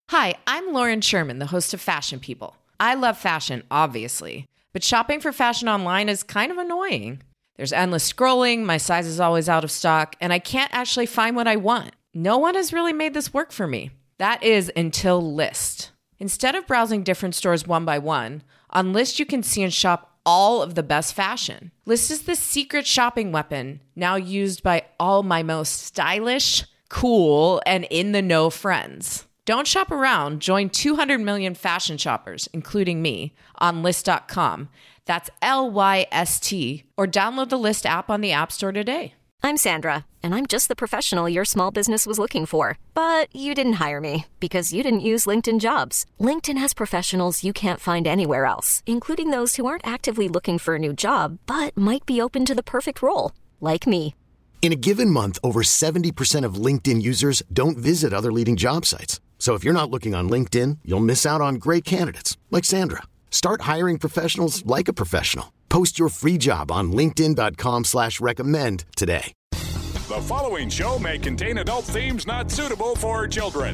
Hi, I'm Lauren Sherman, the host of Fashion People. I love fashion, obviously, but shopping for fashion online is kind of annoying. There's endless scrolling, my size is always out of stock, and I can't actually find what I want. No one has really made this work for me. That is until Lyst. Instead of browsing different stores one by one, on Lyst you can see and shop all of the best fashion. Lyst is the secret shopping weapon, now used by all my most stylish, cool, and in-the-know friends. Don't shop around. Join 200 million fashion shoppers, including me, on Lyst.com. That's Lyst, or download the Lyst app on the App Store today. I'm Sandra, and I'm just the professional your small business was looking for. But you didn't hire me because you didn't use LinkedIn Jobs. LinkedIn has professionals you can't find anywhere else, including those who aren't actively looking for a new job, but might be open to the perfect role, like me. In a given month, over 70% of LinkedIn users don't visit other leading job sites. So if you're not looking on LinkedIn, you'll miss out on great candidates like Sandra. Start hiring professionals like a professional. Post your free job on linkedin.com/recommend today. The following show may contain adult themes not suitable for children.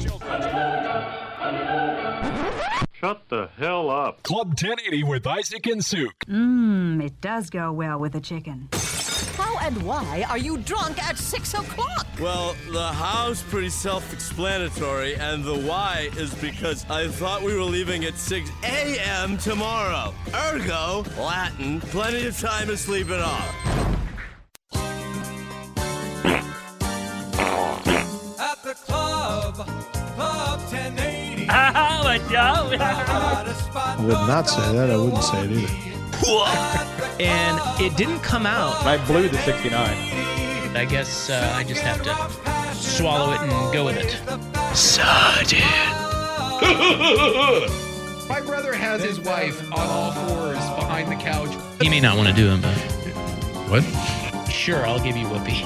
Shut the hell up. Club 1080 with Isaac and Suk. It does go well with a chicken. How and why are you drunk at 6 o'clock? Well, the how's pretty self-explanatory, and the why is because I thought we were leaving at 6 a.m. tomorrow. Ergo, Latin, plenty of time to sleep it off. At the club 1080. I would not say that. I wouldn't say it either. And it didn't come out. I blew the 69. I guess I just have to swallow it and go with it. Sergeant. My brother has his wife on all fours behind the couch. He may not want to do it, but... What? Sure, I'll give you whoopee.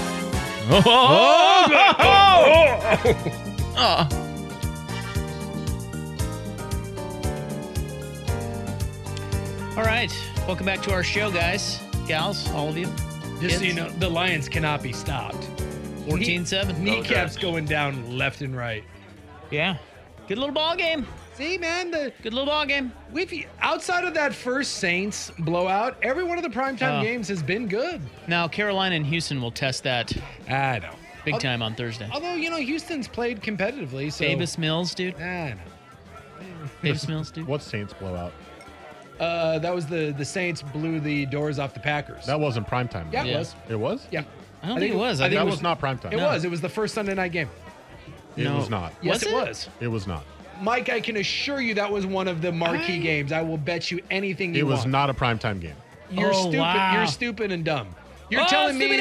All right, welcome back to our show, guys, gals, all of you. Just so you know, the Lions cannot be stopped. 14-7. Kneecaps going down left and right. Yeah, good little ball game. See, man, good little ball game. Outside of that first Saints blowout, every one of the primetime games has been good. Now, Carolina and Houston will test that. I know. Big time on Thursday. Although, Houston's played competitively, so... Davis Mills, dude. I know. Davis Mills, dude. What Saints blowout? That was the Saints blew the doors off the Packers. That wasn't primetime. Yeah, it was. It was? Yeah. I don't think it was. I think that was not primetime. It was. It was the first Sunday night game. It was not. Yes, it was. It was not. Mike, I can assure you that was one of the marquee games. I will bet you anything you want. It was not a primetime game. You're stupid. Wow. You're stupid and dumb. You're telling me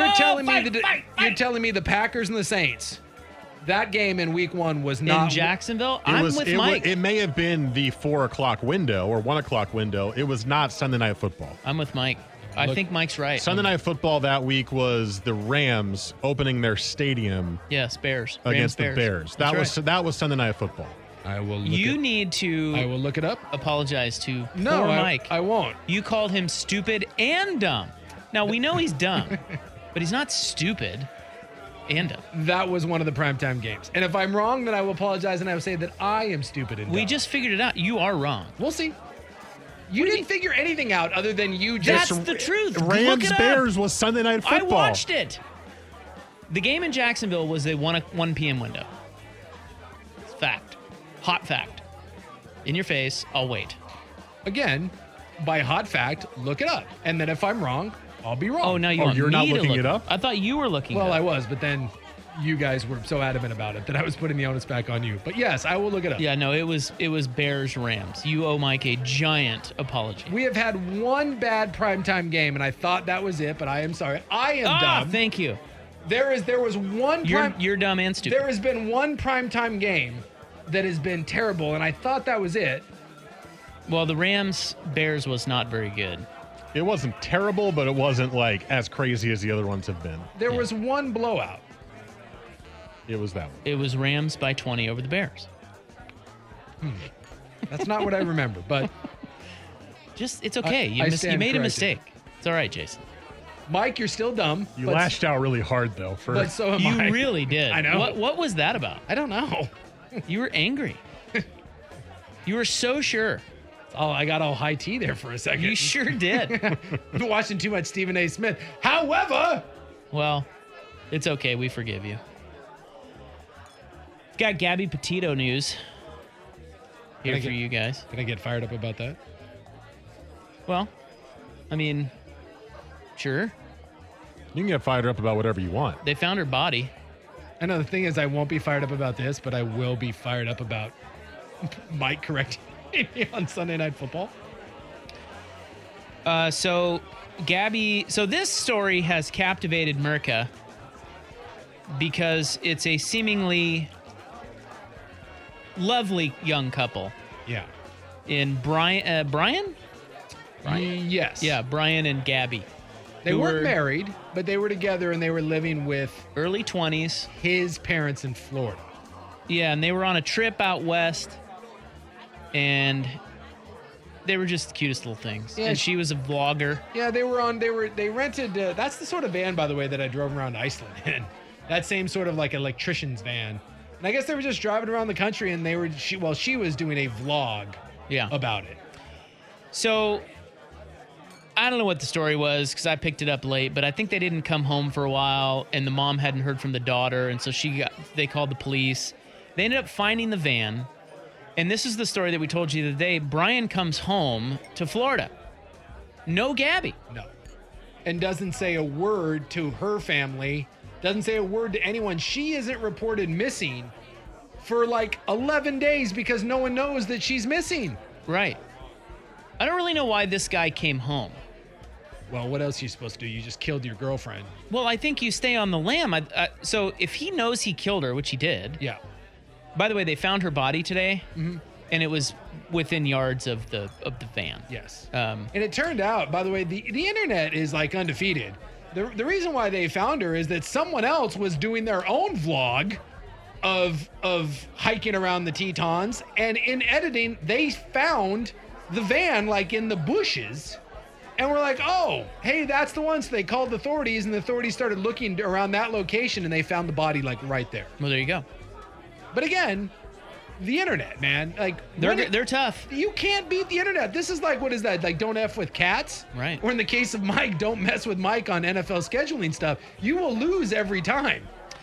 the Packers and the Saints. That game in week 1 was not in Jacksonville. I'm with Mike. It may have been the 4 o'clock window or 1 o'clock window. It was not Sunday Night Football. I'm with Mike. I think Mike's right. Sunday Night Football that week was the Rams opening their stadium. Yes, Bears against the Bears. That was Sunday Night Football. I will. I will look it up. Apologize to poor Mike. I won't. You called him stupid and dumb. Now we know he's dumb, but he's not stupid. And dumb. That was one of the primetime games. And if I'm wrong, then I will apologize and I will say that I am stupid and dumb. We just figured it out. You are wrong. We'll see. You didn't figure anything out other than you just... That's the truth. Rams Bears was Sunday Night Football. I watched it. The game in Jacksonville was a 1 p.m. window. It's fact. Hot fact. In your face, I'll wait. Again, by hot fact, look it up. And then if I'm wrong, I'll be wrong. Oh, now you want you're me not to looking look it up? I thought you were looking it up. Well, I was, but then you guys were so adamant about it that I was putting the onus back on you. But yes, I will look it up. Yeah, no, it was Bears Rams. You owe Mike a giant apology. We have had one bad primetime game, and I thought that was it, but I am sorry. I am dumb. Thank you. There was one... You're dumb and stupid. There has been one primetime game that has been terrible, and I thought that was it. Well, the Rams Bears was not very good. It wasn't terrible, but it wasn't like as crazy as the other ones have been. There was one blowout. It was that one. It was Rams by 20 over the Bears. That's not what I remember, but... It's okay. You made a mistake. It's all right, Jason. Mike, you're still dumb. You lashed out really hard, though. But so am I. You really did. I know. What was that about? I don't know. You were angry. You were so sure. Oh, I got all high tea there for a second. You sure did. Been watching too much Stephen A. Smith. However, well, it's okay. We forgive you. Got Gabby Petito news here for you guys. Can I get fired up about that? Well, I mean, sure. You can get fired up about whatever you want. They found her body. I know the thing is I won't be fired up about this, but I will be fired up about Mike correcting me on Sunday Night Football. So this story has captivated Merca because it's a seemingly lovely young couple. Yeah. In Brian? Yes. Yeah, Brian and Gabby. They weren't married, but they were together and they were living with early 20s. His parents in Florida. Yeah, and they were on a trip out west, and they were just the cutest little things. Yeah, and she was a vlogger. Yeah, they rented, that's the sort of van, by the way, that I drove around Iceland in. That same sort of like electrician's van. And I guess they were just driving around the country and she was doing a vlog about it. So I don't know what the story was because I picked it up late, but I think they didn't come home for a while and the mom hadn't heard from the daughter. And so they called the police. They ended up finding the van. And this is the story that we told you the other day. Brian comes home to Florida. No Gabby. No. And doesn't say a word to her family. Doesn't say a word to anyone. She isn't reported missing for like 11 days because no one knows that she's missing. Right. I don't really know why this guy came home. Well, what else are you supposed to do? You just killed your girlfriend. Well, I think you stay on the lam. So if he knows he killed her, which he did. Yeah. By the way, they found her body today, and it was within yards of the van. Yes. And it turned out, by the way, the internet is like undefeated. The reason why they found her is that someone else was doing their own vlog of hiking around the Tetons, and in editing, they found the van like in the bushes. And we're like, oh, hey, that's the one. So they called the authorities, and the authorities started looking around that location, and they found the body like right there. Well, there you go. But again, the internet, man, like they're tough. You can't beat the internet. This is like, what is that? Like, don't F with cats, right? Or in the case of Mike, don't mess with Mike on NFL scheduling stuff. You will lose every time.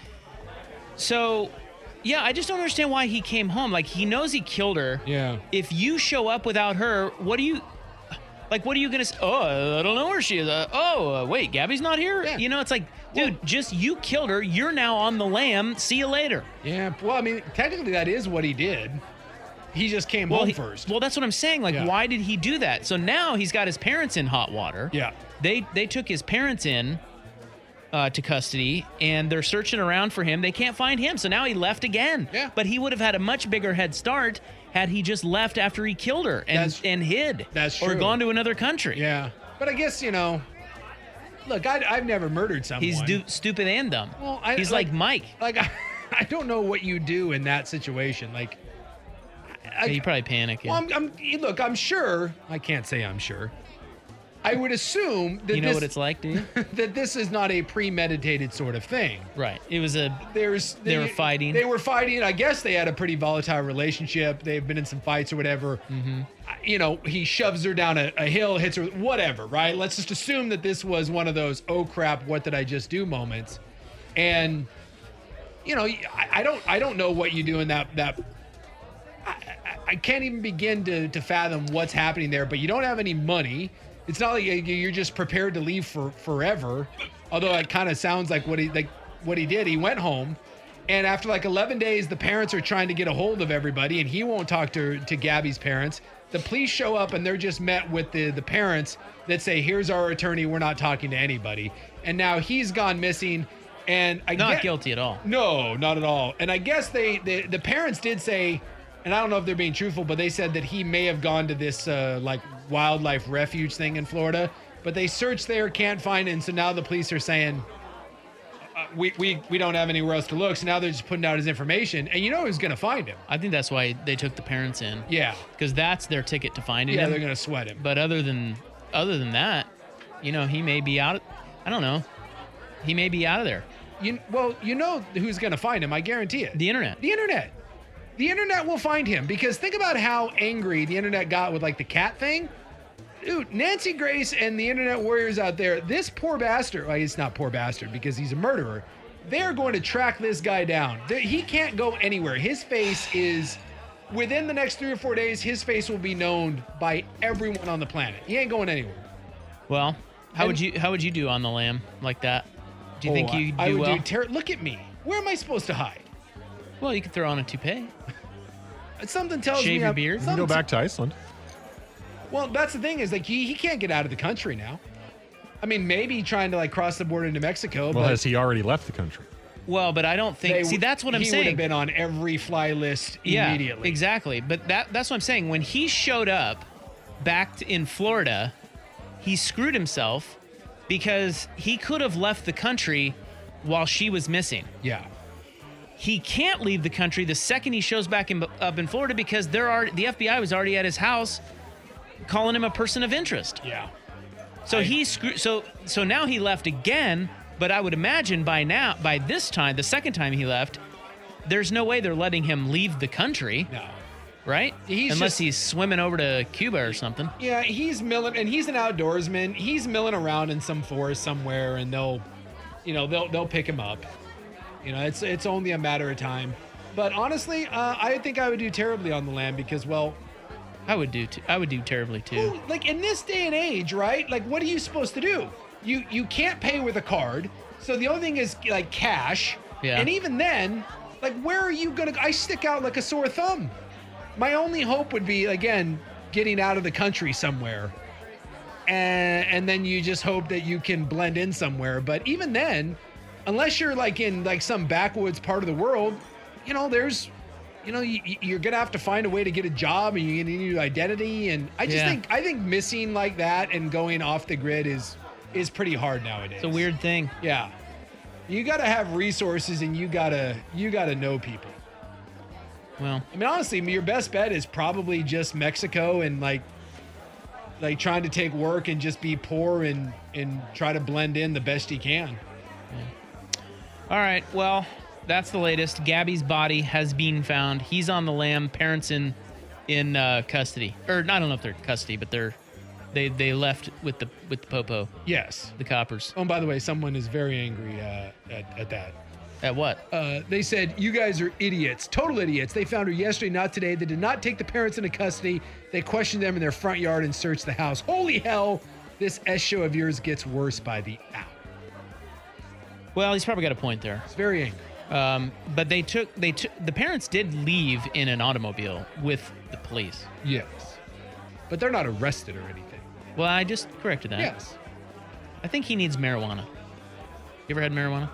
So, yeah, I just don't understand why he came home. Like, he knows he killed her. Yeah. If you show up without her, what are you going to say? Oh, I don't know where she is. Wait, Gabby's not here? Yeah. You know, it's like, dude, you killed her. You're now on the lam. See you later. Yeah, well, I mean, technically that is what he did. He just came home first. Well, that's what I'm saying. Like, why did he do that? So now he's got his parents in hot water. Yeah. They took his parents in to custody, and they're searching around for him. They can't find him, so now he left again. Yeah. But he would have had a much bigger head start had he just left after he killed her and hid. That's true. Or gone to another country. Yeah. But I guess, look, I've never murdered someone. He's stupid and dumb. Well, he's like Mike. Like, I don't know what you do in that situation. Like, you probably panic. Yeah. Well, I'm sure. I can't say I'm sure. I would assume that you know what it's like, do you? That this is not a premeditated sort of thing. Right. It was they were fighting. They were fighting. I guess they had a pretty volatile relationship. They've been in some fights or whatever. Mm-hmm. He shoves her down a hill, hits her, whatever, right? Let's just assume that this was one of those, oh crap, what did I just do moments. And, I don't know what you do in that I can't even begin to fathom what's happening there, but you don't have any money. It's not like you're just prepared to leave for forever. Although it kind of sounds like what he did. He went home, and after like 11 days, the parents are trying to get a hold of everybody, and he won't talk to Gabby's parents. The police show up, and they're just met with the parents that say, "Here's our attorney. We're not talking to anybody." And now he's gone missing, and not guilty at all. No, not at all. And I guess the parents did say, and I don't know if they're being truthful, but they said that he may have gone to this like wildlife refuge thing in Florida, but they searched there, can't find it, and so now the police are saying we don't have anywhere else to look. So now they're just putting out his information, and who's going to find him? I think that's why they took the parents in. Yeah, because that's their ticket to finding him. Yeah, they're going to sweat him. But other than that, he may be out. I don't know. He may be out of there. Who's going to find him? I guarantee it. The internet. The internet. The internet will find him, because think about how angry the internet got with like the cat thing. Dude, Nancy Grace and the internet warriors out there, this poor bastard, well, he's not poor bastard because he's a murderer. They're going to track this guy down. He can't go anywhere. His face is, within the next 3 or 4 days, his face will be known by everyone on the planet. He ain't going anywhere. Well, how would you do on the lam like that? Do you think you do I would well? Look at me. Where am I supposed to hide? Well, you could throw on a toupee. Something tells Shave me your beard. You can go back to Iceland. Well, that's the thing is like he can't get out of the country now. I mean, maybe trying to like cross the border into Mexico. Well, but has he already left the country? Well, but I don't think. See, that's what I'm he saying. would have been on every fly list immediately. Yeah, exactly. But that's what I'm saying. When he showed up back in Florida, he screwed himself because he could have left the country while she was missing. Yeah. He can't leave the country the second he shows back up in Florida because the FBI was already at his house calling him a person of interest. Yeah. So So now he left again, but I would imagine by this time, the second time he left, there's no way they're letting him leave the country. No. Right? Unless he's swimming over to Cuba or something. Yeah, he's milling, and he's an outdoorsman. He's milling around in some forest somewhere, and they'll pick him up. It's only a matter of time. But honestly, I think I would do terribly on the lam because, well, I would do terribly too. Well, like in this day and age, right? Like, what are you supposed to do? You can't pay with a card, so the only thing is like cash. Yeah. And even then, like, where are you gonna? I stick out like a sore thumb. My only hope would be, again, getting out of the country somewhere, and then you just hope that you can blend in somewhere. But even then, unless you're like in like some backwoods part of the world, you're gonna have to find a way to get a job, and you need a new identity. And I think missing like that and going off the grid is pretty hard nowadays. It's a weird thing. Yeah, you got to have resources, and you gotta know people. Well, I mean, honestly, your best bet is probably just Mexico and like trying to take work and just be poor and try to blend in the best you can. Yeah. All right. Well, that's the latest. Gabby's body has been found. He's on the lam. Parents in custody, or I don't know if they're in custody, but they left with the popo. Yes, the coppers. Oh, and by the way, someone is very angry at that. At what? They said, you guys are idiots, total idiots. They found her yesterday, not today. They did not take the parents into custody. They questioned them in their front yard and searched the house. Holy hell, this S show of yours gets worse by the hour. Well, he's probably got a point there. It's very angry. But the parents did leave in an automobile with the police. Yes. But they're not arrested or anything. Well, I just corrected that. Yes. I think he needs marijuana. You ever had marijuana?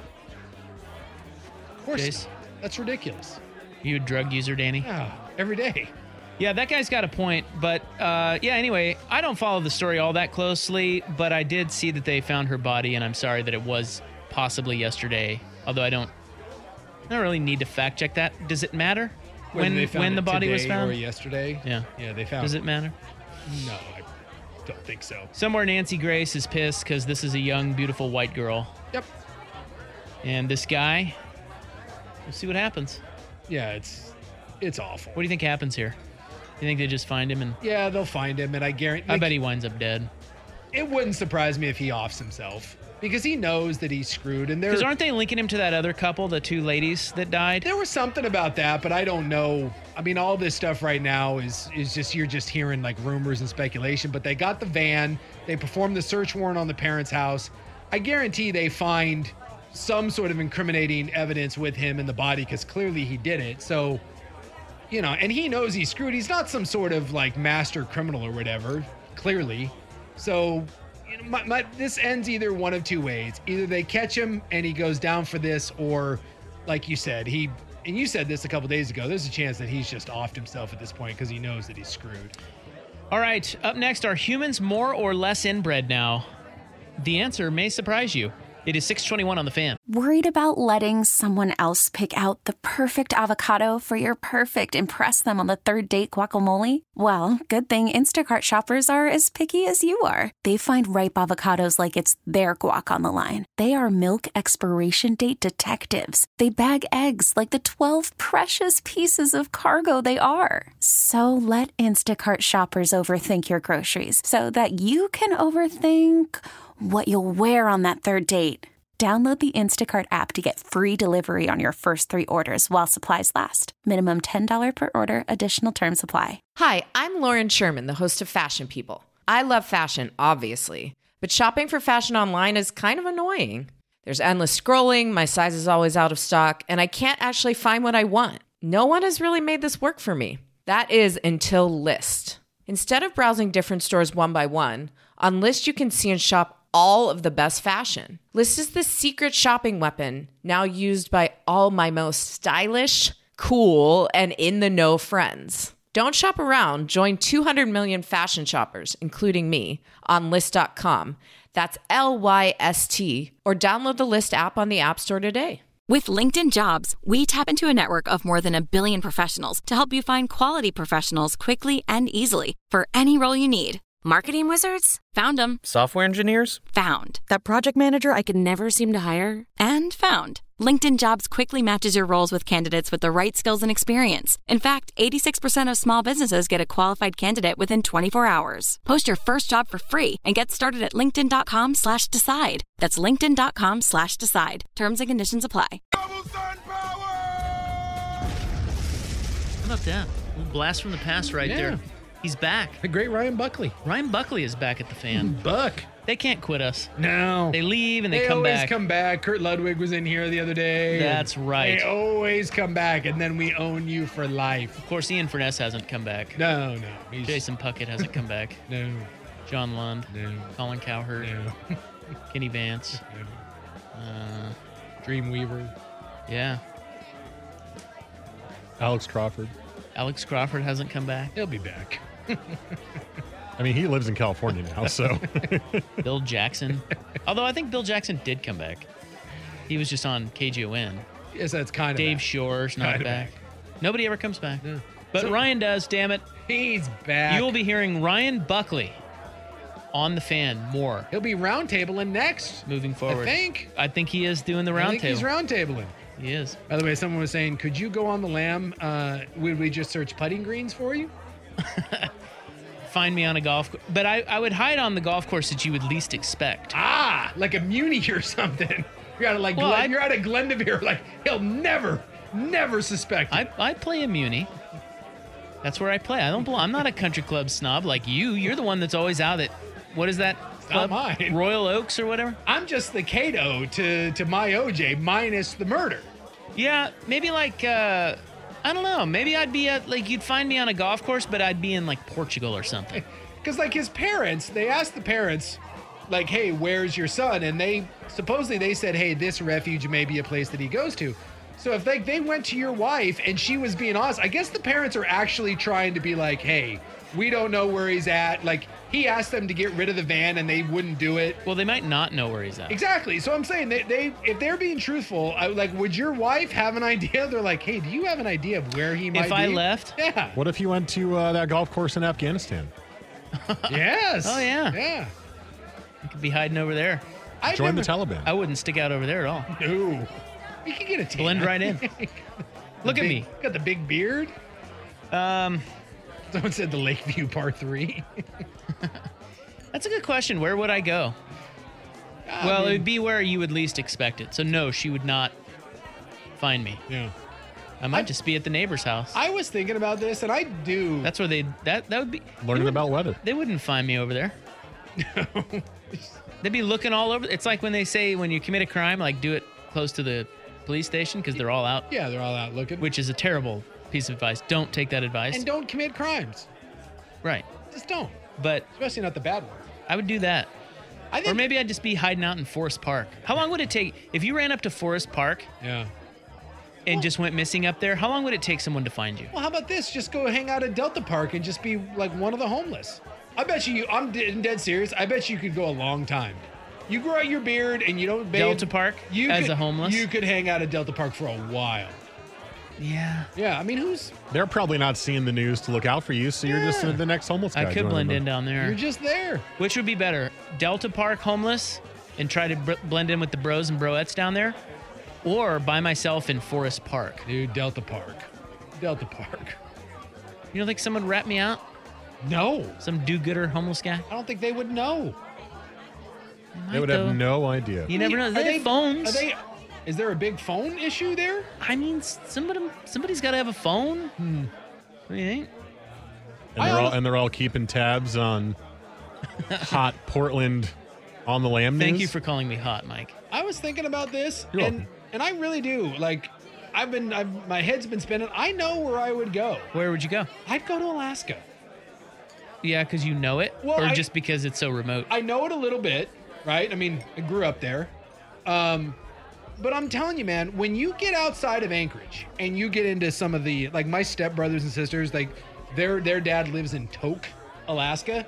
Of course. Chase? That's ridiculous. You a drug user, Danny? Yeah, every day. Yeah, that guy's got a point. But anyway, I don't follow the story all that closely, but I did see that they found her body, and I'm sorry that it was possibly yesterday. Although I don't really need to fact check that. Does it matter when the body was found? Or yesterday? Yeah. Yeah, they found. Does it matter? No, I don't think so. Somewhere Nancy Grace is pissed because this is a young, beautiful white girl. Yep. And this guy, we'll see what happens. Yeah, it's awful. What do you think happens here? You think they just find him and? Yeah, they'll find him, and I guarantee. I bet he winds up dead. It wouldn't surprise me if he offs himself because he knows that he's screwed. And because aren't they linking him to that other couple, the two ladies that died? There was something about that, but I don't know. I mean, all this stuff right now is just you're just hearing like rumors and speculation. But they got the van. They performed the search warrant on the parents' house. I guarantee they find some sort of incriminating evidence with him in the body because clearly he did it. So, and he knows he's screwed. He's not some sort of like master criminal or whatever, clearly. So, this ends either one of two ways. Either they catch him and he goes down for this, or like you said, and you said this a couple days ago, there's a chance that he's just offed himself at this point because he knows that he's screwed. All right, up next, are humans more or less inbred now? The answer may surprise you. It is 6:21 on the Fan. Worried about letting someone else pick out the perfect avocado for your perfect impress them on the third date guacamole? Well, good thing Instacart shoppers are as picky as you are. They find ripe avocados like it's their guac on the line. They are milk expiration date detectives. They bag eggs like the 12 precious pieces of cargo they are. So let Instacart shoppers overthink your groceries so that you can overthink what you'll wear on that third date. Download the Instacart app to get free delivery on your first 3 orders while supplies last. Minimum $10 per order. Additional terms apply. Hi, I'm Lauren Sherman, the host of Fashion People. I love fashion, obviously, but shopping for fashion online is kind of annoying. There's endless scrolling, my size is always out of stock, and I can't actually find what I want. No one has really made this work for me. That is until Lyst. Instead of browsing different stores one by one, on Lyst you can see and shop all of the best fashion. Lyst is the secret shopping weapon now used by all my most stylish, cool, and in-the-know friends. Don't shop around. Join 200 million fashion shoppers, including me, on Lyst.com. That's Lyst, or download the Lyst app on the App Store today. With LinkedIn Jobs, we tap into a network of more than 1 billion professionals to help you find quality professionals quickly and easily for any role you need. Marketing wizards? Found them. Software engineers? Found. That project manager I could never seem to hire? And found. LinkedIn Jobs quickly matches your roles with candidates with the right skills and experience. In fact, 86% of small businesses get a qualified candidate within 24 hours. Post your first job for free and get started at linkedin.com/decide. That's linkedin.com/decide. Terms and conditions apply. How about that? A little blast from the past right there. He's back. The great Ryan Buckley. Ryan Buckley is back at the Fan. Buck. They can't quit us. No. They leave and they come always back. come back. Kurt Ludwig was in here the other day. That's right. They always come back, and then we own you for life. Of course, Ian Furness hasn't come back. No. Jason Puckett hasn't come back. No. John Lund. No. Colin Cowherd. No. Kenny Vance. No. Dreamweaver. Yeah. Alex Crawford. Alex Crawford hasn't come back. He'll be back. I mean, he lives in California now, so. Bill Jackson. Although I think Bill Jackson did come back. He was just on KGON. Yes, that's kind of Dave back. Shore's not Kinda back. Nobody ever comes back. No. But Ryan does, damn it. He's back. You will be hearing Ryan Buckley on the Fan more. He'll be roundtabling next. Moving forward. I think he is doing the I roundtable. think he's roundtabling. He is. By the way, someone was saying, could you go on the lam? Would we just search putting greens for you? Find me on a golf course. But I would hide on the golf course that you would least expect. Ah, like a Muni or something. You're at you're at a Glendevere. Like, he'll never suspect it. I play a Muni. That's where I play. I'm not a country club snob like you. You're the one that's always out at, what is that club? Not mine. Royal Oaks or whatever? I'm just the Cato to my OJ minus the murder. Yeah, maybe like, I don't know. Maybe I'd be you'd find me on a golf course, but I'd be in like Portugal or something. Because like his parents, they asked the parents, like, hey, where's your son? And they said, hey, this refuge may be a place that he goes to. So if they went to your wife and she was being honest, I guess the parents are actually trying to be like, hey, we don't know where he's at. Like, he asked them to get rid of the van and they wouldn't do it. Well, they might not know where he's at. Exactly. So I'm saying they if they're being truthful, would your wife have an idea? They're like, hey, do you have an idea of where he might be? If I left? Yeah. What if you went to that golf course in Afghanistan? Yes. Oh, yeah. Yeah. You could be hiding over there. Join the Taliban. I wouldn't stick out over there at all. No. You can get a tan. Blend right in. Look at me. Got the big beard. Someone said the Lakeview Par 3. That's a good question. Where would I go? It would be where you would least expect it. So no, she would not find me. Yeah. I might just be at the neighbor's house. I was thinking about this, and I do. That's where that would be learning about weather. They wouldn't find me over there. They'd be looking all over. It's like when they say when you commit a crime, like do it close to the police station because they're all out. Yeah, they're all out looking. Which is a terrible piece of advice. Don't take that advice. And don't commit crimes. Right. Just don't. But especially not the bad one. I would do that. Or maybe I'd just be hiding out in Forest Park. How long would it take if you ran up to Forest Park? Yeah. And just went missing up there? How long would it take someone to find you? Well, how about this? Just go hang out at Delta Park and just be like one of the homeless. I bet you, I'm dead serious. I bet you could go a long time. You grow out your beard and you don't bathe. Delta Park as a homeless? You could hang out at Delta Park for a while. Yeah. Yeah, I mean, They're probably not seeing the news to look out for you, so you're just the next homeless guy. I could blend in down there. You're just there. Which would be better? Delta Park homeless and try to blend in with the bros and broettes down there? Or by myself in Forest Park? Dude, Delta Park. Delta Park. You don't think someone would rat me out? No. Some do-gooder homeless guy? I don't think they would know. They would have no idea. You never know. They have phones. Is there a big phone issue there? I mean, somebody's got to have a phone. What do you think? And they're all keeping tabs on hot Portland on the Lamb news. Thank you for calling me hot, Mike. I was thinking about this, You're and I really do. Like, my head's been spinning. I know where I would go. Where would you go? I'd go to Alaska. Yeah, because you know it? Well, or just because it's so remote? I know it a little bit, right? I mean, I grew up there. But I'm telling you, man, when you get outside of Anchorage and you get into some of the, like my stepbrothers and sisters, like their dad lives in Tok, Alaska.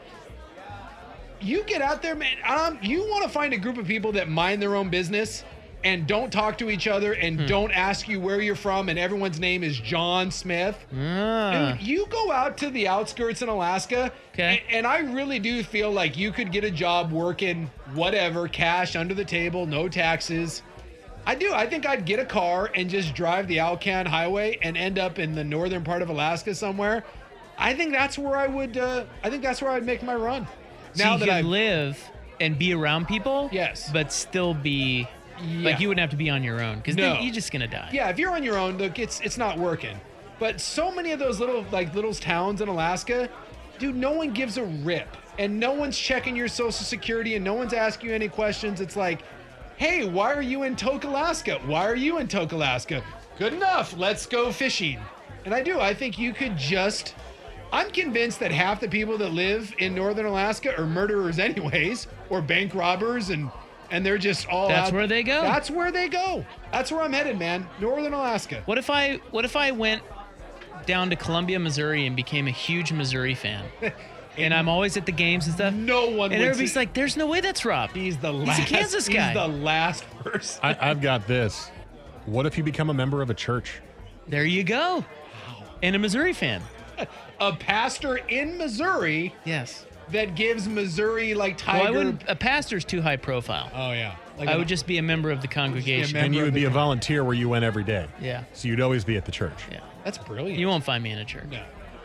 You get out there, man, you want to find a group of people that mind their own business and don't talk to each other and don't ask you where you're from and everyone's name is John Smith. Dude, you go out to the outskirts in Alaska, and I really do feel like you could get a job working whatever, cash under the table, no taxes. I do. I think I'd get a car and just drive the Alcan Highway and end up in the northern part of Alaska somewhere. I think that's where I would. I think that's where I'd make my run. So now you that I live and be around people, yes, but still be like you wouldn't have to be on your own because then you're just gonna die. Yeah, if you're on your own, look, it's not working. But so many of those little towns in Alaska, dude, no one gives a rip, and no one's checking your Social Security, and no one's asking you any questions. It's like, hey, why are you in Tok, Alaska? Why are you in Tok, Alaska? Good enough. Let's go fishing. And I think you could just, I'm convinced that half the people that live in northern Alaska are murderers anyways, or bank robbers, and they're just all That's where they go. That's where they go. That's where I'm headed, man. Northern Alaska. What if I went down to Columbia, Missouri and became a huge Missouri fan? And I'm always at the games and stuff. No one and everybody's like, there's no way that's Rob. He's a Kansas guy. He's the last person. I've got this. What if you become a member of a church? There you go. And a Missouri fan. A pastor in Missouri. Yes. That gives Missouri like Tiger. Well, a pastor's too high profile. Oh, yeah. I would just be a member of the congregation. And you would be a volunteer where you went every day. Yeah. So you'd always be at the church. Yeah. That's brilliant. You won't find me in a church. No.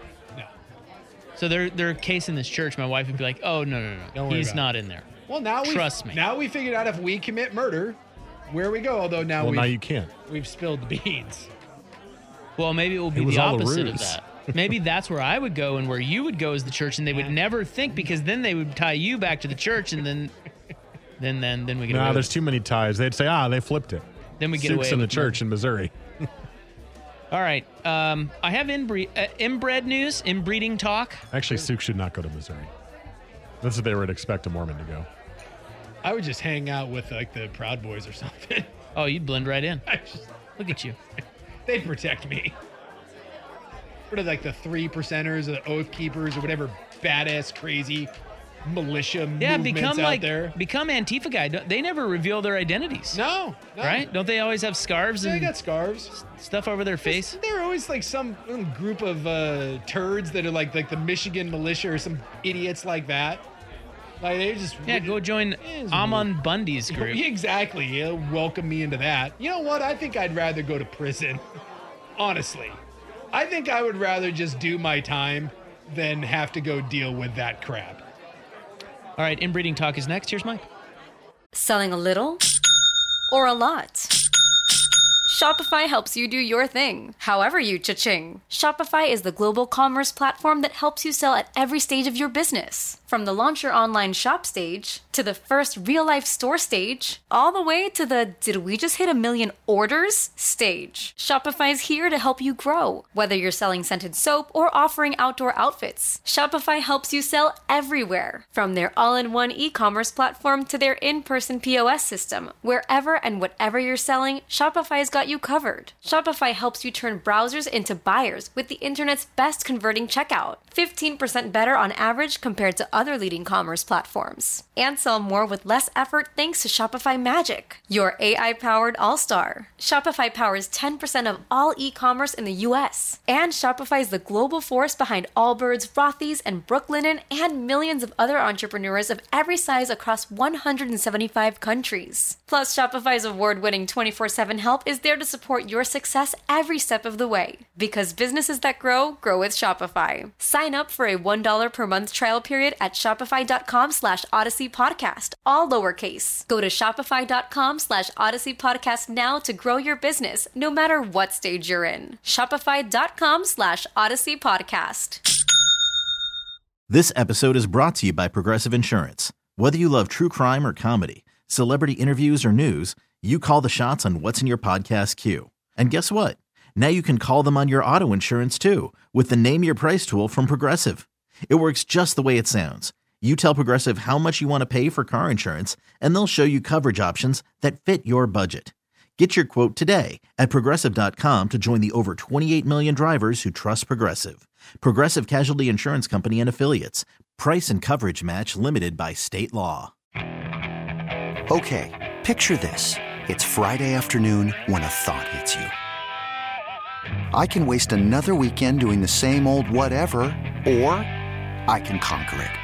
So they're casing this church. My wife would be like, "Oh no, he's not in there." Well, now trust me. Now we figured out if we commit murder, where we go. Although now you can't. We've spilled the beans. Well, maybe it will be the opposite of that. Maybe that's where I would go, and where you would go is the church, and they would never think because then they would tie you back to the church, and then we get. No, there's too many ties. They'd say, they flipped it. Then we get Suk's away in the with church in Missouri. All right. I have inbred news, inbreeding talk. Actually, Suk should not go to Missouri. That's what they would expect a Mormon to go. I would just hang out with like the Proud Boys or something. Oh, you'd blend right in. Look at you. They'd protect me. What are like the 3%ers or the Oath Keepers or whatever badass crazy militia movements out there. Become Antifa guy. They never reveal their identities. No. Right? Don't they always have scarves? Yeah, and they got scarves. Stuff over their face. They're always like some group of turds that are like the Michigan militia or some idiots like that. Like they just go join Amon Bundy's group. Exactly. Yeah, welcome me into that. You know what? I think I'd rather go to prison. Honestly, I think I would rather just do my time than have to go deal with that crap. All right, inbreeding talk is next. Here's Mike. Selling a little or a lot? Shopify helps you do your thing, however you cha-ching. Shopify is the global commerce platform that helps you sell at every stage of your business. From the launch your online shop stage, to the first real-life store stage, all the way to the did we just hit 1 million orders stage. Shopify is here to help you grow. Whether you're selling scented soap or offering outdoor outfits, Shopify helps you sell everywhere. From their all-in-one e-commerce platform to their in-person POS system. Wherever and whatever you're selling, Shopify's got got you covered. Shopify helps you turn browsers into buyers with the internet's best converting checkout. 15% better on average compared to other leading commerce platforms. And sell more with less effort thanks to Shopify Magic, your AI-powered all-star. Shopify powers 10% of all e-commerce in the U.S. And Shopify is the global force behind Allbirds, Rothy's, and Brooklinen, and millions of other entrepreneurs of every size across 175 countries. Plus, Shopify's award-winning 24/7 help is there to support your success every step of the way. Because businesses that grow with Shopify. Sign up for a $1 per month trial period at shopify.com/Odyssey Podcast, all lowercase. Go to shopify.com/Odyssey Podcast now to grow your business, no matter what stage you're in. Shopify.com/Odyssey Podcast. This episode is brought to you by Progressive Insurance. Whether you love true crime or comedy, celebrity interviews or news, you call the shots on what's in your podcast queue. And guess what? Now you can call them on your auto insurance too with the Name Your Price tool from Progressive. It works just the way it sounds. You tell Progressive how much you want to pay for car insurance, and they'll show you coverage options that fit your budget. Get your quote today at Progressive.com to join the over 28 million drivers who trust Progressive. Progressive Casualty Insurance Company and Affiliates. Price and coverage match limited by state law. Okay, picture this. It's Friday afternoon when a thought hits you. I can waste another weekend doing the same old whatever, or I can conquer it.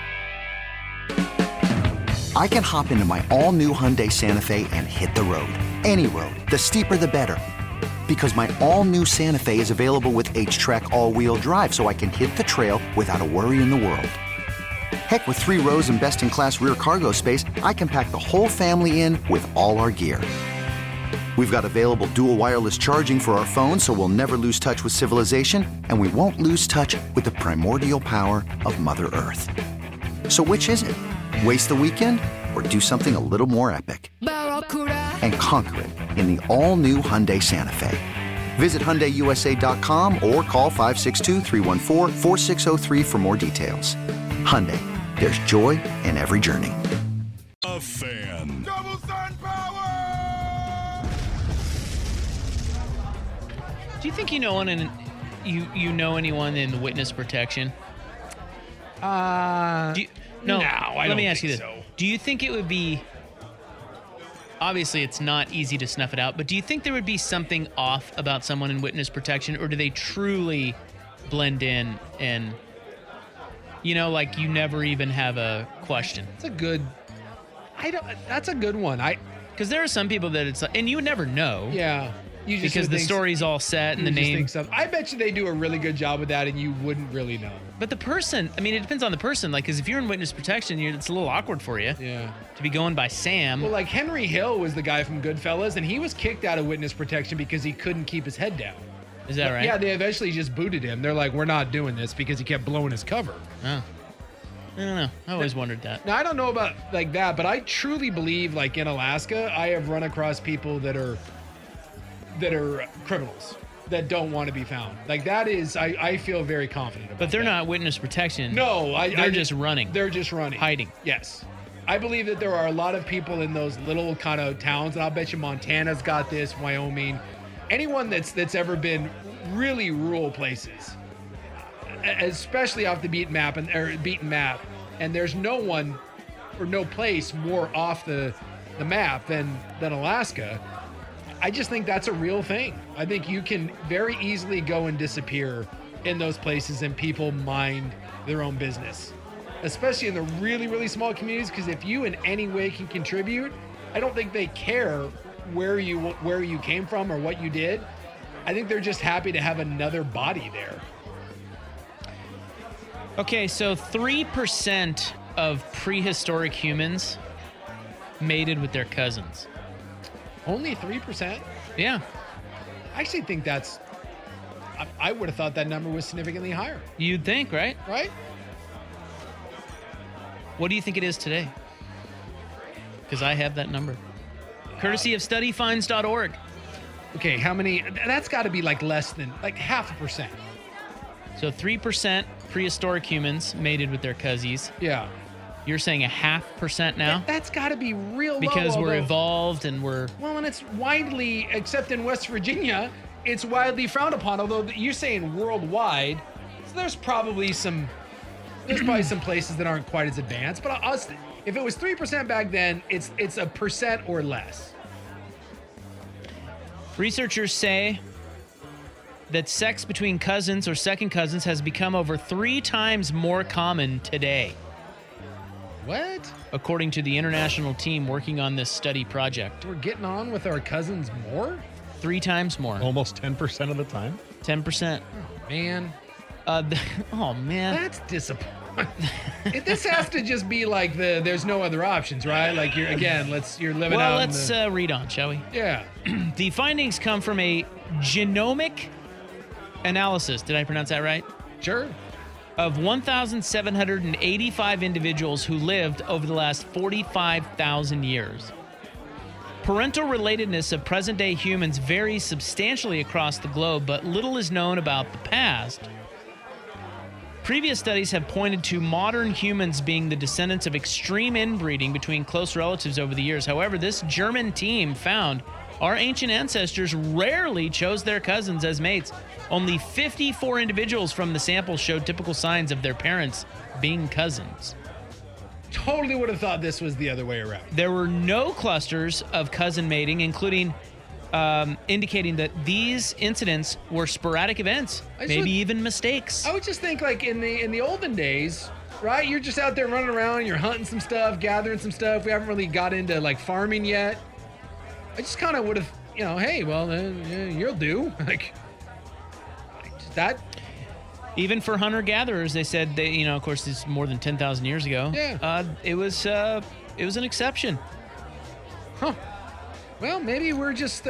I can hop into my all-new Hyundai Santa Fe and hit the road. Any road. The steeper, the better. Because my all-new Santa Fe is available with H-Track all-wheel drive, so I can hit the trail without a worry in the world. Heck, with 3 rows and best-in-class rear cargo space, I can pack the whole family in with all our gear. We've got available dual wireless charging for our phones, so we'll never lose touch with civilization, and we won't lose touch with the primordial power of Mother Earth. So which is it? Waste the weekend or do something a little more epic? And conquer it in the all-new Hyundai Santa Fe. Visit HyundaiUSA.com or call 562-314-4603 for more details. Hyundai, there's joy in every journey. A fan. Double sun power! Do you think you know anyone in witness protection? I Let me ask you this. so. Do you think it would be, obviously it's not easy to snuff it out, but do you think there would be something off about someone in witness protection, or do they truly blend in and, like you never even have a question? That's a good one. Because there are some people that it's like, and you would never know. Yeah. You just because the story's all set and the name. I bet you they do a really good job with that and you wouldn't really know. But the person, it depends on the person. Like, because if you're in witness protection, it's a little awkward for you. Yeah. To be going by Sam. Well, like Henry Hill was the guy from Goodfellas, and he was kicked out of witness protection because he couldn't keep his head down. Is that right? Yeah, they eventually just booted him. They're like, we're not doing this because he kept blowing his cover. Oh. I don't know. I always wondered that. Now, I don't know about like that, but I truly believe, like in Alaska, I have run across people that are criminals that don't want to be found. Like that is, I feel very confident about. But they're not witness protection. No, they're just running. They're just running. Hiding. Yes. I believe that there are a lot of people in those little kind of towns, and I'll bet you Montana's got this, Wyoming, anyone that's ever been really rural places, especially off the beaten map, and there's no one or no place more off the map than Alaska. I just think that's a real thing. I think you can very easily go and disappear in those places and people mind their own business, especially in the really, really small communities, because if you in any way can contribute, I don't think they care where you came from or what you did. I think they're just happy to have another body there. Okay, so 3% of prehistoric humans mated with their cousins. Only 3%? Yeah. I actually think I would have thought that number was significantly higher. You'd think, right? Right? What do you think it is today? Because I have that number. Courtesy of studyfinds.org. Okay, how many? That's got to be like less than, like 0.5%. So 3% prehistoric humans mated with their cousins. Yeah. You're saying 0.5% now? That's got to be real low. Because we're evolved and we're... Well, and it's widely, except in West Virginia, it's widely frowned upon, although you're saying worldwide. So there's probably some places that aren't quite as advanced. But if it was 3% back then, it's 1% or less. Researchers say that sex between cousins or second cousins has become over 3 times more common today. What? According to the international team working on this study project. We're getting on with our cousins more? 3 times more. Almost 10% of the time? 10%. Oh, man. Oh, man. That's disappointing. This has to just be like there's no other options, right? Like you're living out. Well, let's read on, shall we? Yeah. The findings come from a genomic analysis. Did I pronounce that right? Sure. Of 1,785 individuals who lived over the last 45,000 years. Parental relatedness of present-day humans varies substantially across the globe, but little is known about the past. Previous studies have pointed to modern humans being the descendants of extreme inbreeding between close relatives over the years. However, this German team found our ancient ancestors rarely chose their cousins as mates. Only 54 individuals from the sample showed typical signs of their parents being cousins. Totally would have thought this was the other way around. There were no clusters of cousin mating, including indicating that these incidents were sporadic events, maybe even mistakes. I would just think like in the olden days, right? You're just out there running around, you're hunting some stuff, gathering some stuff. We haven't really got into like farming yet. I just kind of would have, hey, well, you'll do. Like that. Even for hunter-gatherers, they said they, of course, this is more than 10,000 years ago. Yeah. It was an exception. Huh. Well, maybe we're just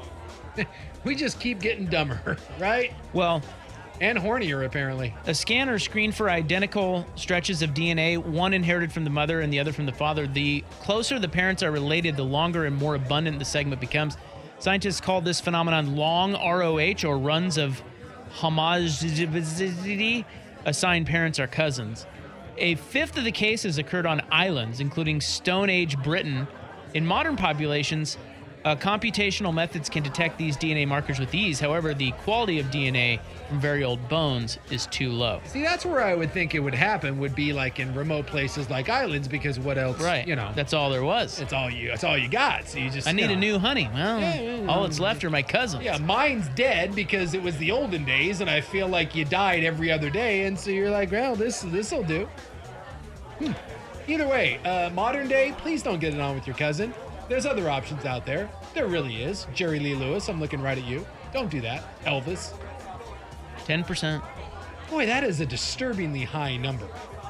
we just keep getting dumber, right? Well, and hornier apparently. A scanner screened for identical stretches of DNA, one inherited from the mother and the other from the father. The closer the parents are related, the longer and more abundant the segment becomes. Scientists call this phenomenon long ROH, or runs of homogeneity. Assigned parents are cousins. A fifth of the cases occurred on islands, including Stone Age Britain. In modern populations, computational methods can detect these DNA markers with ease. However, the quality of DNA from very old bones is too low. See, that's where I would think it would happen, would be like in remote places like islands, because what else? Right. That's all there was. That's all you got. So you just. I need a new honey. Well, all that's left are my cousins. Yeah, mine's dead because it was the olden days, and I feel like you died every other day, and so you're like, well, this'll do. Either way, modern day, please don't get it on with your cousin. There's other options out there. There really is. Jerry Lee Lewis, I'm looking right at you. Don't do that. Elvis. 10%. Boy, that is a disturbingly high number.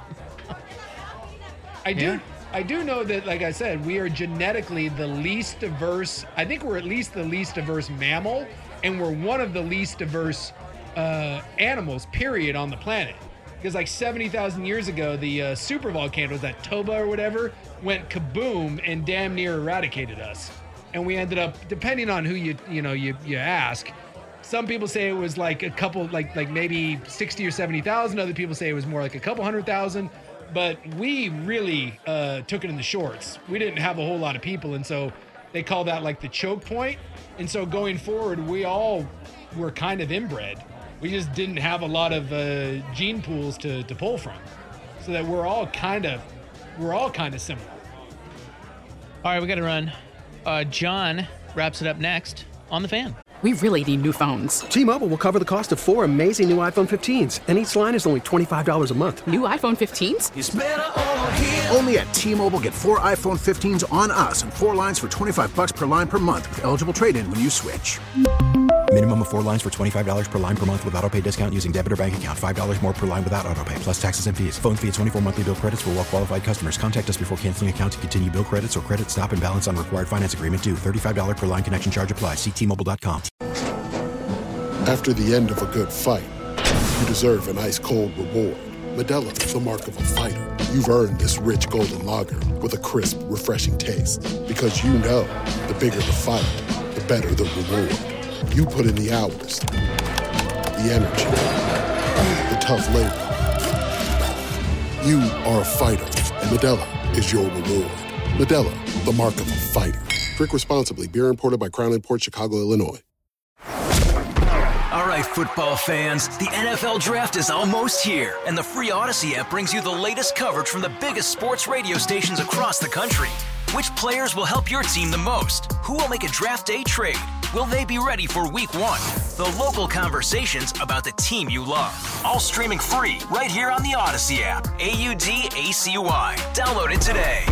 I do know that, like I said, we are genetically the least diverse. I think we're at least the least diverse mammal, and we're one of the least diverse animals, period, on the planet. Because like 70,000 years ago, the supervolcano, was that Toba or whatever, went kaboom and damn near eradicated us. And we ended up, depending on who you ask, some people say it was like a couple, like maybe 60 or 70,000. Other people say it was more like a couple 100,000. But we really took it in the shorts. We didn't have a whole lot of people, and so they call that like the choke point. And so going forward, we all were kind of inbred. We just didn't have a lot of gene pools to pull from, so that we're all kind of similar. All right, we got to run. John wraps it up next on The Fan. We really need new phones. T-Mobile will cover the cost of 4 amazing new iPhone 15s, and each line is only $25 a month. New iPhone 15s? It's better over here. Only at T-Mobile, get 4 iPhone 15s on us and 4 lines for $25 per line per month with eligible trade-in when you switch. Minimum of 4 lines for $25 per line per month with autopay discount using debit or bank account. $5 more per line without autopay, plus taxes and fees. Phone fee at 24 monthly bill credits for well-qualified customers. Contact us before canceling account to continue bill credits or credit stop and balance on required finance agreement due. $35 per line connection charge applies. See T-Mobile.com. After the end of a good fight, you deserve an ice-cold reward. Modelo is the mark of a fighter. You've earned this rich golden lager with a crisp, refreshing taste. Because you know, the bigger the fight, the better the reward. You put in the hours, the energy, the tough labor. You are a fighter, and Modelo is your reward. Modelo, the mark of a fighter. Drink responsibly. Beer imported by Crown Imports, Chicago, Illinois. All right, football fans, the NFL Draft is almost here, and the free Odyssey app brings you the latest coverage from the biggest sports radio stations across the country. Which players will help your team the most? Who will make a draft day trade? Will they be ready for Week 1? The local conversations about the team you love. All streaming free right here on the Odyssey app. AUDACY. Download it today.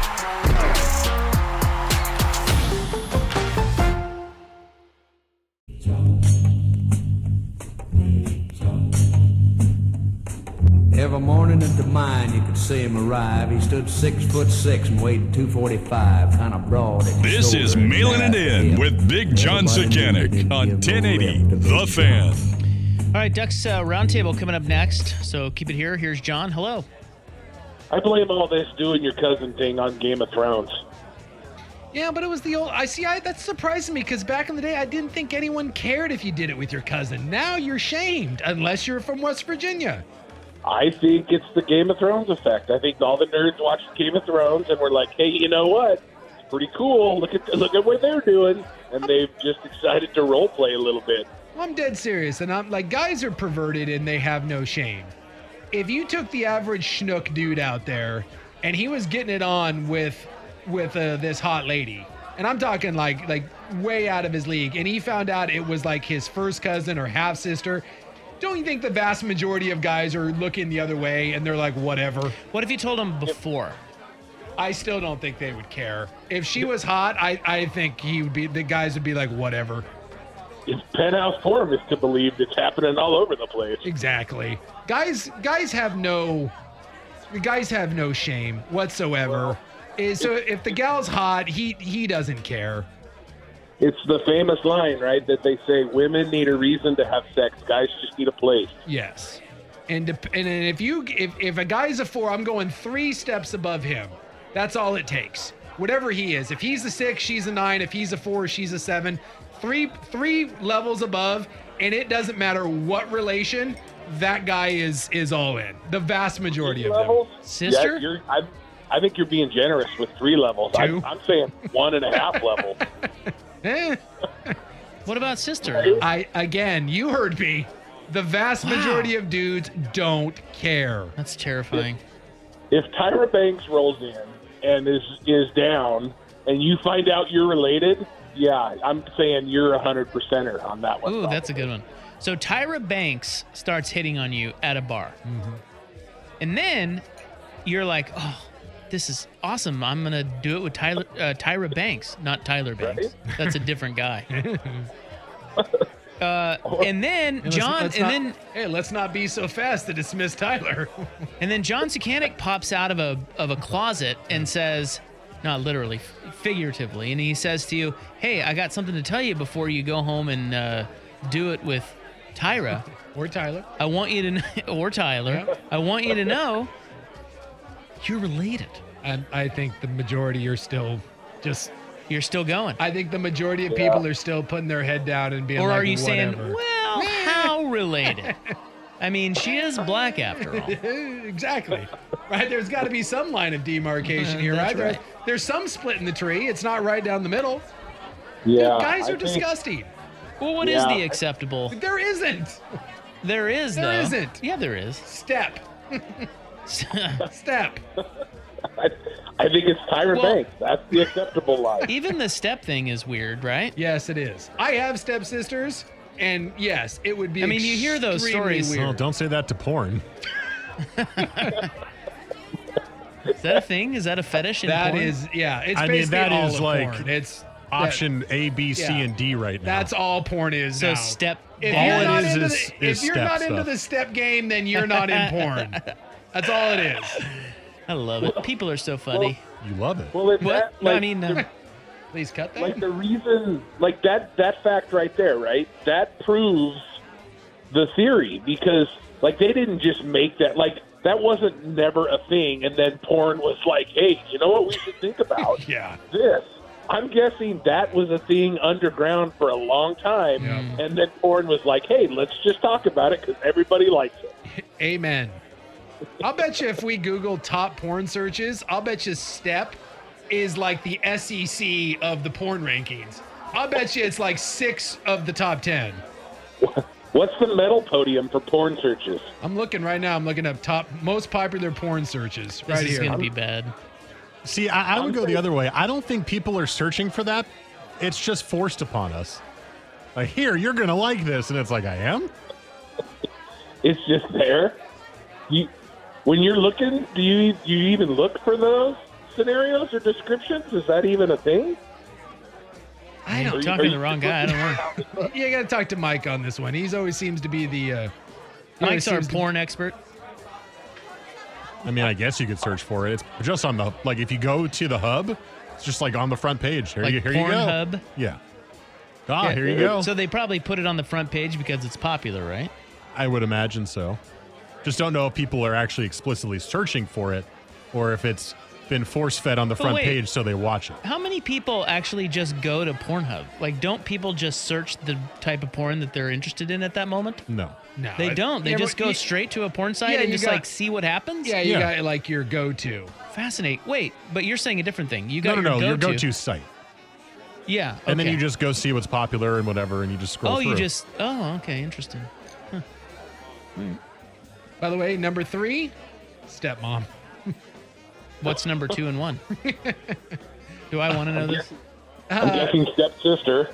Every morning at the mine, you could see him arrive. He stood 6'6" and weighed 245, kind of broad. This is Mailing It In with Big John Sakanik on 1080 The Fan. All right, Ducks Roundtable coming up next, so keep it here. Here's John. Hello. I blame all this doing your cousin thing on Game of Thrones. Yeah, but it was the old... that's surprising me, because back in the day, I didn't think anyone cared if you did it with your cousin. Now you're shamed, unless you're from West Virginia. I think it's the Game of Thrones effect. I think all the nerds watched Game of Thrones and were like, hey, you know what? It's pretty cool. Look at what they're doing. And they've just decided to role play a little bit. I'm dead serious. And I'm like, guys are perverted and they have no shame. If you took the average schnook dude out there and he was getting it on with this hot lady, and I'm talking like way out of his league, and he found out it was like his first cousin or half sister, don't you think the vast majority of guys are looking the other way and they're like, whatever? What if you told him before? I still don't think they would care. If she was hot, I think the guys would be like, whatever. It's Penthouse Forum is to believe it's happening all over the place. Exactly. Guys have no shame whatsoever. So if the gal's hot, he doesn't care. It's the famous line, right, that they say women need a reason to have sex. Guys just need a place. Yes. And if a guy's a 4, I'm going 3 steps above him. That's all it takes. Whatever he is. If he's a 6, she's a 9. If he's a 4, she's a 7. Three levels above, and it doesn't matter what relation, that guy is all in. The vast majority of them. Sister? Yeah, I think you're being generous with 3 levels. 2? I'm saying 1.5 levels. What about sister? You heard me. The vast majority of dudes don't care. That's terrifying. If Tyra Banks rolls in and is down, and you find out you're related, yeah, I'm saying you're 100%er on that one. Ooh, that's a good one. So Tyra Banks starts hitting on you at a bar. Mm-hmm. And then you're like, oh, this is awesome. I'm going to do it with Tyra Banks, not Tyler Banks. Right? That's a different guy. And then let's not be so fast to dismiss Tyler. And then John Sakanik pops out of a closet and says, not literally, figuratively, and he says to you, hey, I got something to tell you before you go home and do it with Tyra. Or Tyler. I want you to or Tyler. Yeah. I want you to know you're related. I think the majority are still just... You're still going. I think the majority of people are still putting their head down and being like, or are you whatever. saying, well, how related? I mean, she is black after all. Exactly. Right? There's got to be some line of demarcation here, right? There's some split in the tree. It's not right down the middle. Yeah. Dude, guys are disgusting. Well, what is the acceptable? There isn't. There is, though. There isn't. Yeah, there is. Step. Step. I think it's Tyra Banks. That's the acceptable line. Even the step thing is weird, right? Yes, it is. I have stepsisters, and yes, it would be. I mean, you hear those stories. Oh, don't say that to porn. Is that a thing? Is that a fetish in porn? That is, yeah. It's basically all of porn. It's option A, B, C, and D right now. That's all porn is now. So step. If you're not into the step game, then you're not in porn. That's all it is. I love it. People are so funny. You love it. Well, please cut that. Like the reason, like that fact right there, right? That proves the theory, because like they didn't just make that, like that wasn't never a thing, and then porn was like, hey, you know what we should think about? Yeah. This. I'm guessing that was a thing underground for a long time, and then porn was like, hey, let's just talk about it because everybody likes it. Amen. I'll bet you if we Google top porn searches, I'll bet you Step is like the SEC of the porn rankings. I'll bet you it's like 6 of the top 10. What's the medal podium for porn searches? I'm looking right now. I'm looking up top most popular porn searches right This is here. going to be bad. See, I would go the other way. I don't think people are searching for that. It's just forced upon us. Like, here, you're going to like this. And it's like, I am? It's just there. When you're looking, do you even look for those scenarios or descriptions? Is that even a thing? I don't talking to the wrong guy. I don't know. You got to talk to Mike on this one. He's always seems to be the. Mike's our porn expert. I mean, I guess you could search for it. It's just on the, like, if you go to the hub, it's just like on the front page. Here, Like you go. Pornhub? Yeah. Yeah. Here you go. So they probably put it on the front page because it's popular, right? I would imagine so. Just don't know if people are actually explicitly searching for it or if it's been force-fed on the But front wait. page so they watch it. How many people actually just go to Pornhub? Like, don't people just search the type of porn that they're interested in at that moment? No. No, They don't. They Yeah, just but go you- straight to a porn site Yeah, and you just got- like see what happens? Yeah, you got like your go-to. Fascinating. Wait, but you're saying a different thing. You got No, your your go-to. go-to site. Yeah. And then okay. you just go see what's popular and whatever, and you just scroll through. Okay, interesting. Huh. By the way, number 3, Stepmom. What's number 2 and 1? Do I want to know this? I'm guessing stepsister.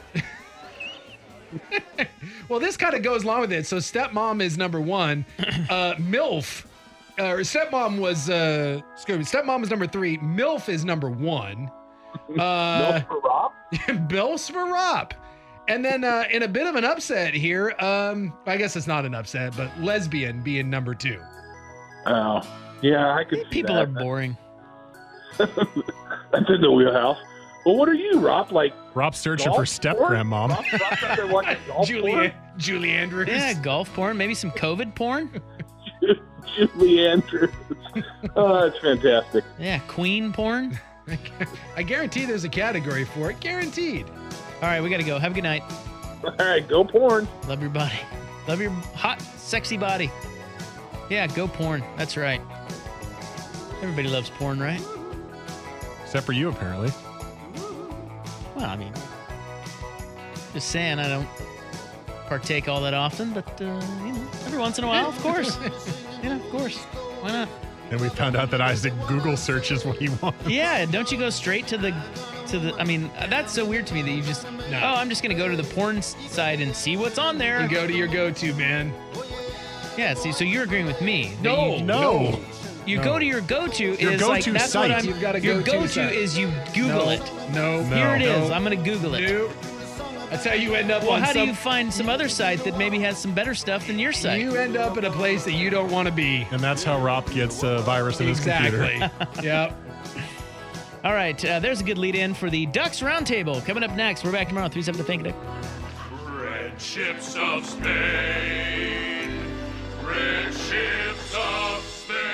Well, this kind of goes along with it. So Stepmom is number 1. MILF. Stepmom was Stepmom is number 3. MILF is number 1. MILF for Rob? MILF for Rob. And then in a bit of an upset here, I guess it's not an upset, but lesbian being number 2. Oh, yeah, I could see People that. are boring. That's in the wheelhouse. Well, what are you, Rob? Like Rob's searching golf for step porn? grandmom. Rob's out there watching golf porn? Julie Andrews. Yeah, golf porn. Maybe some COVID porn. Julie Andrews. Oh, that's fantastic. Yeah, queen porn. I guarantee there's a category for it. Guaranteed. All right, we got to go. Have a good night. All right, go porn. Love your body. Love your hot, sexy body. Yeah, go porn. That's right. Everybody loves porn, right? Except for you, apparently. Well, I mean, just saying I don't partake all that often, but, every once in a while, of course. Yeah, of course. Why not? And we found out that Isaac Google searches what he wants. Yeah, don't you go straight to the I mean, that's so weird to me that you just, I'm just going to go to the porn site and see what's on there. You go to your go-to, man. Yeah, see, so you're agreeing with me. that No, you, no. You go to your go-to Your is like, go-to that's site. what I'm, You've got a your go-to go-to site. is you Google it. No. Here it is. No. I'm going to Google it. No. That's how you end up Well, on how some... do you find some other site that maybe has some better stuff than your site? You end up in a place that you don't want to be. And that's how Rob gets a virus in his computer. Exactly. Yep. All right, there's a good lead-in for the Ducks Roundtable. Coming up next, we're back tomorrow, 3-7 to Fank. Red ships of Spain. Red ships of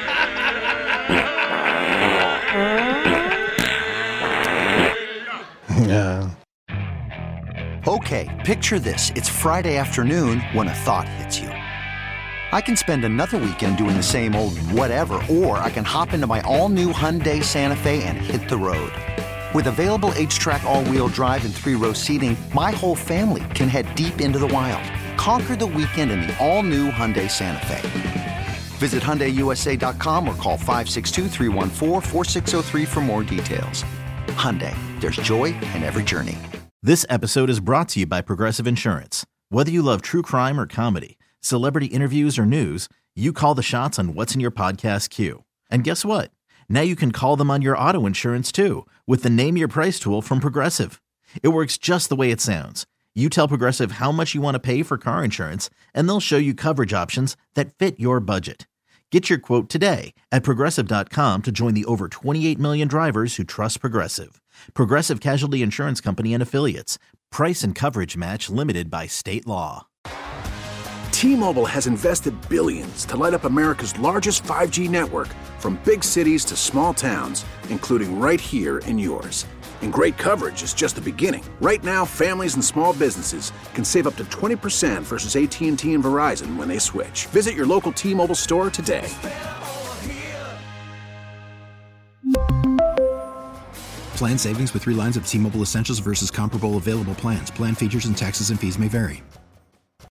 Yeah. Okay, picture this. It's Friday afternoon when a thought hits you. I can spend another weekend doing the same old whatever, or I can hop into my all-new Hyundai Santa Fe and hit the road. With available H-Track all-wheel drive and 3-row seating, my whole family can head deep into the wild. Conquer the weekend in the all-new Hyundai Santa Fe. Visit HyundaiUSA.com or call 562-314-4603 for more details. Hyundai, there's joy in every journey. This episode is brought to you by Progressive Insurance. Whether you love true crime or comedy, celebrity interviews or news, you call the shots on what's in your podcast queue. And guess what? Now you can call them on your auto insurance too with the Name Your Price tool from Progressive. It works just the way it sounds. You tell Progressive how much you want to pay for car insurance, and they'll show you coverage options that fit your budget. Get your quote today at Progressive.com to join the over 28 million drivers who trust Progressive. Progressive Casualty Insurance Company and Affiliates. Price and coverage match limited by state law. T-Mobile has invested billions to light up America's largest 5G network, from big cities to small towns, including right here in yours. And great coverage is just the beginning. Right now, families and small businesses can save up to 20% versus AT&T and Verizon when they switch. Visit your local T-Mobile store today. Plan savings with 3 lines of T-Mobile Essentials versus comparable available plans. Plan features and taxes and fees may vary.